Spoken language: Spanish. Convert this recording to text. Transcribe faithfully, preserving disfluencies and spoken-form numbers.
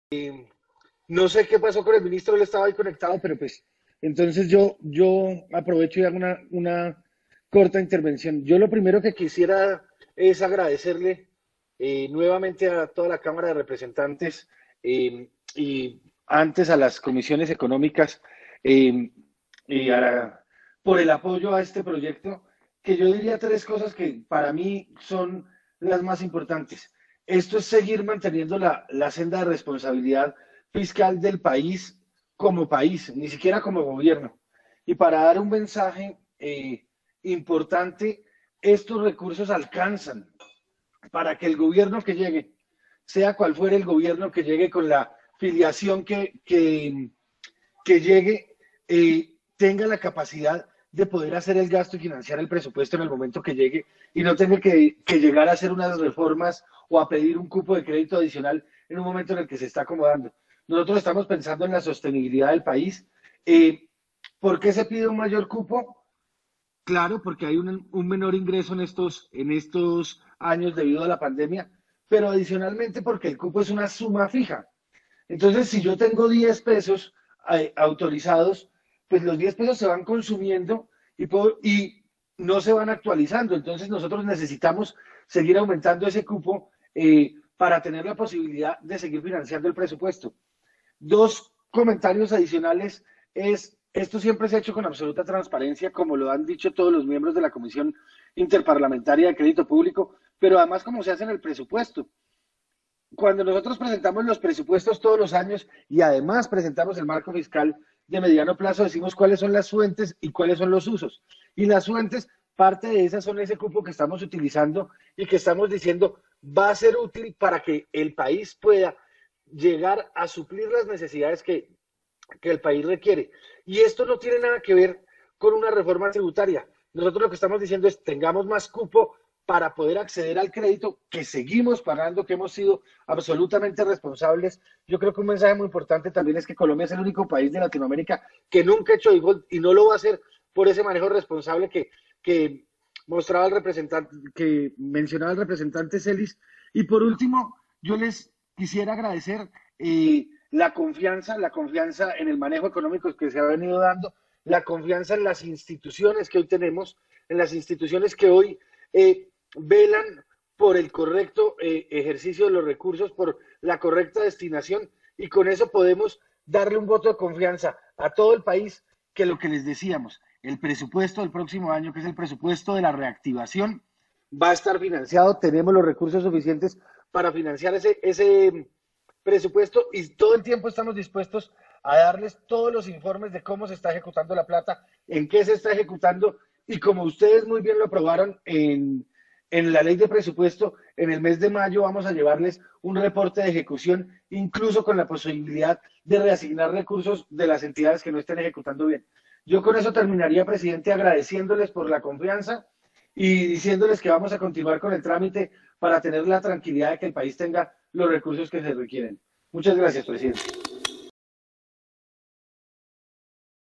No sé qué pasó con el ministro, él estaba ahí conectado, pero pues entonces yo, yo aprovecho y hago una, una corta intervención. Yo lo primero que quisiera es agradecerle eh, nuevamente a toda la Cámara de Representantes eh, y antes a las comisiones económicas eh, y a la- por el apoyo a este proyecto, que yo diría tres cosas que para mí son las más importantes. Esto es seguir manteniendo la, la senda de responsabilidad fiscal del país como país, ni siquiera como gobierno. Y para dar un mensaje eh, importante, estos recursos alcanzan para que el gobierno que llegue, sea cual fuere el gobierno que llegue con la filiación que, que, que llegue, eh, tenga la capacidad de poder hacer el gasto y financiar el presupuesto en el momento que llegue y no tenga que, que llegar a hacer unas reformas o a pedir un cupo de crédito adicional en un momento en el que se está acomodando. Nosotros estamos pensando en la sostenibilidad del país. Eh, ¿Por qué se pide un mayor cupo? Claro, porque hay un, un menor ingreso en estos, en estos años debido a la pandemia, pero adicionalmente porque el cupo es una suma fija. Entonces, si yo tengo diez pesos eh, autorizados, pues los diez pesos se van consumiendo y, puedo- y no se van actualizando. Entonces, nosotros necesitamos seguir aumentando ese cupo eh, para tener la posibilidad de seguir financiando el presupuesto. Dos comentarios adicionales es, esto siempre se ha hecho con absoluta transparencia, como lo han dicho todos los miembros de la Comisión Interparlamentaria de Crédito Público, pero además como se hace en el presupuesto. Cuando nosotros presentamos los presupuestos todos los años y además presentamos el marco fiscal de mediano plazo, decimos cuáles son las fuentes y cuáles son los usos. Y las fuentes, parte de esas son ese cupo que estamos utilizando y que estamos diciendo va a ser útil para que el país pueda llegar a suplir las necesidades que, que el país requiere. Y esto no tiene nada que ver con una reforma tributaria. Nosotros lo que estamos diciendo es tengamos más cupo para poder acceder al crédito que seguimos pagando, que hemos sido absolutamente responsables. Yo creo que un mensaje muy importante también es que Colombia es el único país de Latinoamérica que nunca ha hecho default y no lo va a hacer por ese manejo responsable que, que mostraba el representante, que mencionaba el representante Celis. Y por último, yo les quisiera agradecer eh, la confianza, la confianza en el manejo económico que se ha venido dando, la confianza en las instituciones que hoy tenemos, en las instituciones que hoy eh, velan por el correcto eh, ejercicio de los recursos, por la correcta destinación, y con eso podemos darle un voto de confianza a todo el país, que lo que les decíamos, el presupuesto del próximo año, que es el presupuesto de la reactivación, va a estar financiado, tenemos los recursos suficientes para financiar ese, ese presupuesto y todo el tiempo estamos dispuestos a darles todos los informes de cómo se está ejecutando la plata, en qué se está ejecutando y como ustedes muy bien lo aprobaron en, en la ley de presupuesto, en el mes de mayo vamos a llevarles un reporte de ejecución, incluso con la posibilidad de reasignar recursos de las entidades que no estén ejecutando bien. Yo con eso terminaría, presidente, agradeciéndoles por la confianza y diciéndoles que vamos a continuar con el trámite para tener la tranquilidad de que el país tenga los recursos que se requieren. Muchas gracias, presidente.